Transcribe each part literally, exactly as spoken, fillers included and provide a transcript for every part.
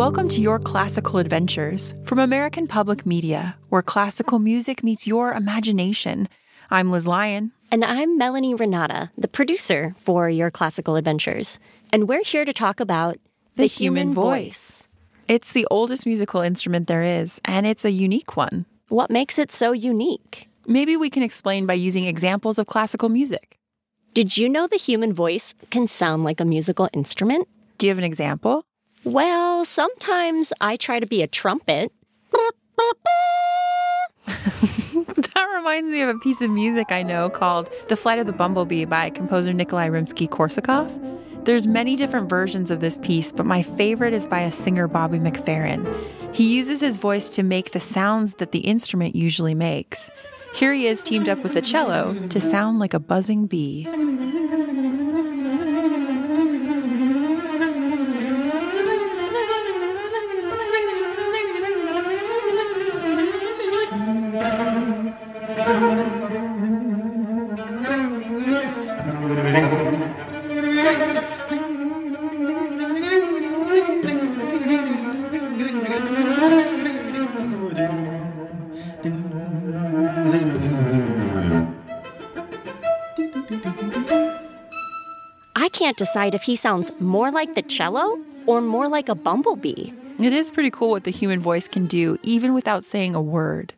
Welcome to Your Classical Adventures from American Public Media, where classical music meets your imagination. I'm Liz Lyon. And I'm Melanie Renata, the producer for Your Classical Adventures. And we're here to talk about the, the human, human voice. voice. It's the oldest musical instrument there is, and it's a unique one. What makes it so unique? Maybe we can explain by using examples of classical music. Did you know the human voice can sound like a musical instrument? Do you have an example? Well, sometimes I try to be a trumpet. That reminds me of a piece of music I know called The Flight of the Bumblebee by composer Nikolai Rimsky-Korsakov. There's many different versions of this piece, but my favorite is by a singer, Bobby McFerrin. He uses his voice to make the sounds that the instrument usually makes. Here he is teamed up with a cello to sound like a buzzing bee. I can't decide if he sounds more like the cello or more like a bumblebee. It is pretty cool what the human voice can do, even without saying a word.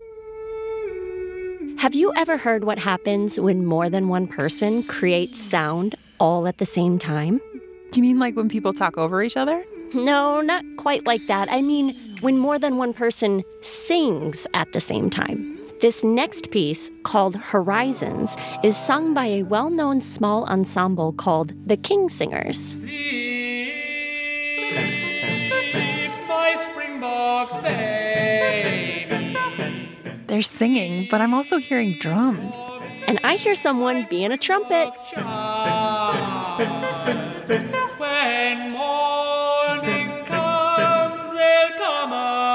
Have you ever heard what happens when more than one person creates sound all at the same time? Do you mean like when people talk over each other? No, not quite like that. I mean when more than one person sings at the same time. This next piece, called Horizons, is sung by a well-known small ensemble called the Kingsingers. Sleep, my Springbok baby. They're singing, but I'm also hearing drums. And I hear someone being a trumpet. When morning comes, they'll come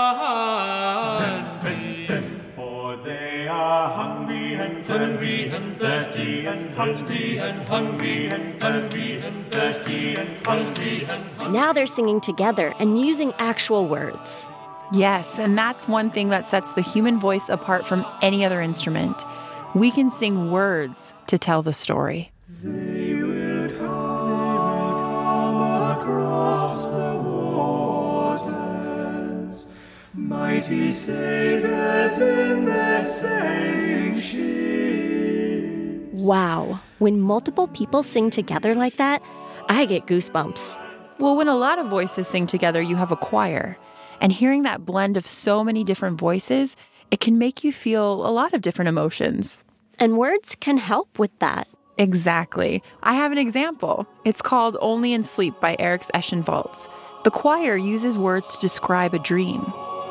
hunting. For they are hungry and thirsty and thirsty and hungry and hungry and thirsty and thirsty and hungry and hungry. Now they're singing together and using actual words. Yes, and that's one thing that sets the human voice apart from any other instrument. We can sing words to tell the story. They will come across the waters, mighty saviors in their sailing ships. Wow, when multiple people sing together like that, I get goosebumps. Well, when a lot of voices sing together, you have a choir. And hearing that blend of so many different voices, it can make you feel a lot of different emotions. And words can help with that. Exactly. I have an example. It's called Only in Sleep by Eriks Eschenwalds. The choir uses words to describe a dream.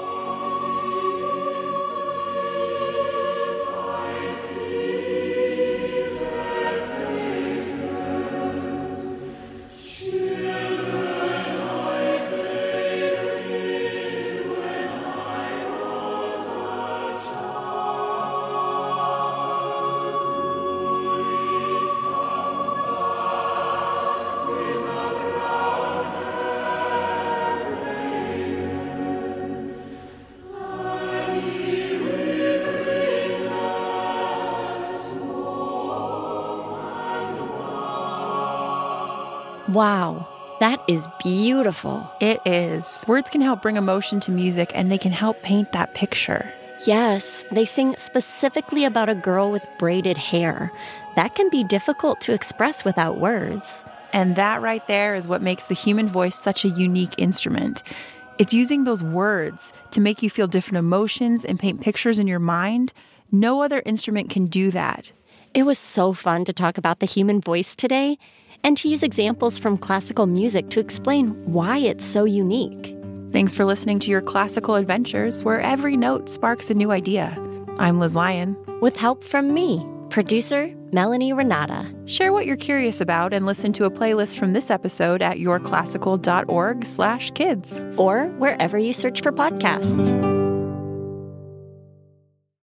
Wow, that is beautiful. It is. Words can help bring emotion to music, and they can help paint that picture. Yes, they sing specifically about a girl with braided hair. That can be difficult to express without words. And that right there is what makes the human voice such a unique instrument. It's using those words to make you feel different emotions and paint pictures in your mind. No other instrument can do that. It was so fun to talk about the human voice today, and to use examples from classical music to explain why it's so unique. Thanks for listening to Your Classical Adventures, where every note sparks a new idea. I'm Liz Lyon. With help from me, producer Melanie Renata. Share what you're curious about and listen to a playlist from this episode at yourclassical.org slash kids. Or wherever you search for podcasts.